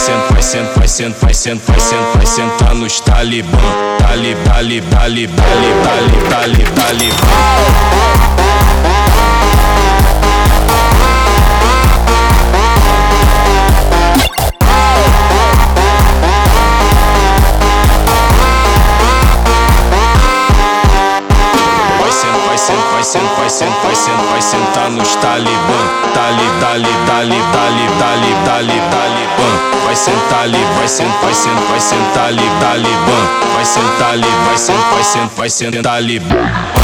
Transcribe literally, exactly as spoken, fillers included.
sentar, vai sentar, vai sentar, vai sentar, vai sentar, vai sentar nos talibã. Talib, talib, talib, talib, talib, talib, talibã. Vai sentar, vai sentar, vai sentar, vai sentar nos talibã. Talib, talib, talib, talib, talib, talib, talibã. Vai sentar ali, vai sentar, vai sentar, vai sentar ali, talibã. Vai sentar ali, vai sentar, vai sentar, vai sentar ali.